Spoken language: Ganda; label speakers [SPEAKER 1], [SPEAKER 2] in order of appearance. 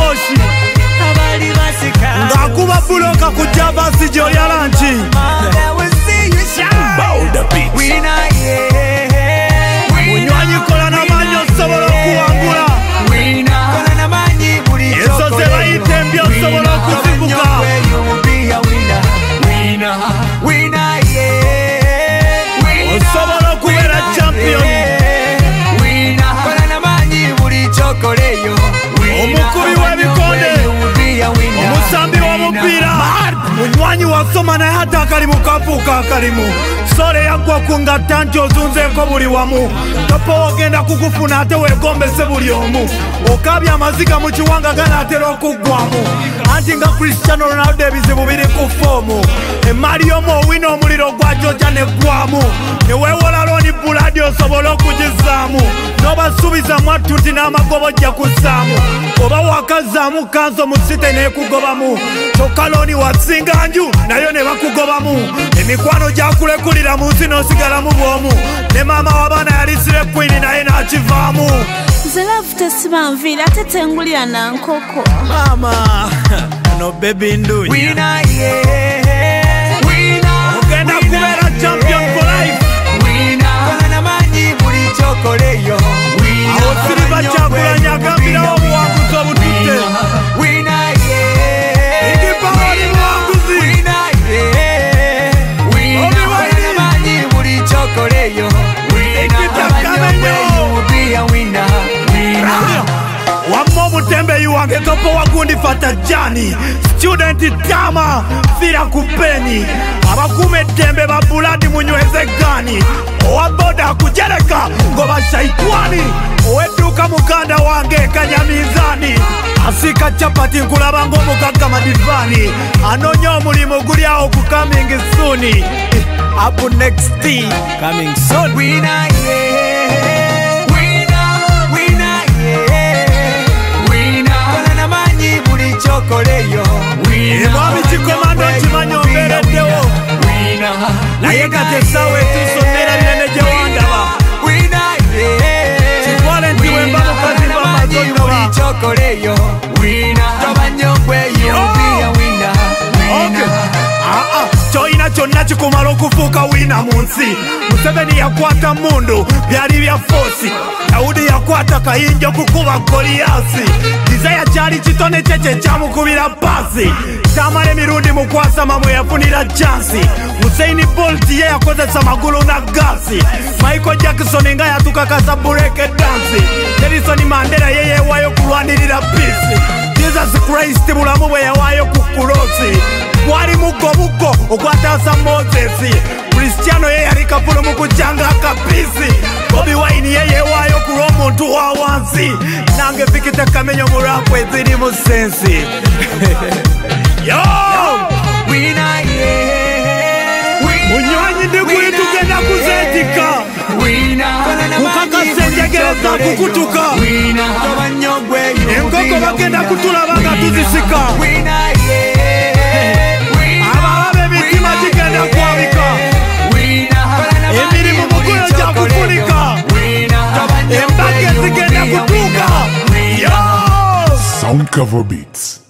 [SPEAKER 1] Moshi ngakuba buloka ku Javasi Joya Lanchi munywanyi kola namanyi osobola okuwangula ezo ze bayita embya osobola okuzivuga osobola okubeera champion omukubi w'ebikonde omusambi w'omupiira munywanyi wasoma naye ate akalimu kafuuka akalimu sole yaggwa ku ngatta nti ozunzeeko buli wamu topa ogenda kukufuna ate weegombese buli omu okabya amaziga mu kiwanga ganaatera okuggwamu anti nga Cristiano Ronaldo ebizibu biri ku foomu emaali y'omu owina omuliro gwa Georgia neggwamu neweewola Loni Buladi osobola okugizaamu n'obasuubiza mwattu nti n'amagoba ojja kussaamu oba wakazaamu kanso mu site neekugobamu kyokka Loni wasinga nju nayo ne bakugobamu emikwano gyakulekulira mu nsi n'osigalamu bw'omu ne maama w'abaana yali sire kwini naye n'akivaamu
[SPEAKER 2] nze laavu tesibanviira ate tengulira na nkoko
[SPEAKER 1] maama no bebi ndunyi ogenda kubeera champion for life awo Silver Kyagulanyi agambirawo obuwanguzi obututte igipawa oli buwanguzi wamma omutembeyi wange topo wagundi fata jani student tama fira kupeni abakuuma eddembe ba Buladi munyweze gani owa boda kujereka ngoba shaitwani owedduuka muganda wange ekanya mizani asika chapati nkulaba ng'omugagga madivani anoonya omulimu guli awo ku coming soon up next coming soon mwami kikomando kimanyi ombeereddewo naye kati essaawa etusomera binene gye wandaba kitwale nti wemba mukazi mbamazonnoba kyoyina kyonna kikumala okufuuka wiina mu nsi Museveni yakwata mundu byali bya foosi Dawudi yakwata kayinja okukuba Goliyasi Isaya kyali kitone kye kyamukubira paasi tamala emirundi mukwasama mwe yafunira chansi Usain Bolt ye yakozesa magulu na gasi Michael Jackson nga yatukakasa bureke dansi Nelson Mandela ye yewayo kulwanirira peace Jesus Christ bulamu bwe yawaayo ku kulosi gwali mugo okwataasa Moses Cristiano ye yali kapulu mu kukyanga akapisi Bobi Wine ye yeewaayo ku lw'omuntu wa wansi nange Vikita Kamenyo mu rap eziri mu sensi yo munywanyi ndiguli tugenda kuzeetika mukakasa enjegere za kukutuka enkoko bagenda kutulaba nga tuzisika abawabe emitima gigenda kwabika emirimu mukono gya kufunika embage zigenda kutuuka
[SPEAKER 3] Sound Cover Beats.